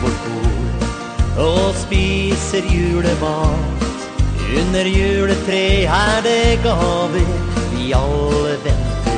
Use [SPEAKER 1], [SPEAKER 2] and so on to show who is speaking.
[SPEAKER 1] vårt bord og spiser julemat. Under juletre det gaver vi alle venter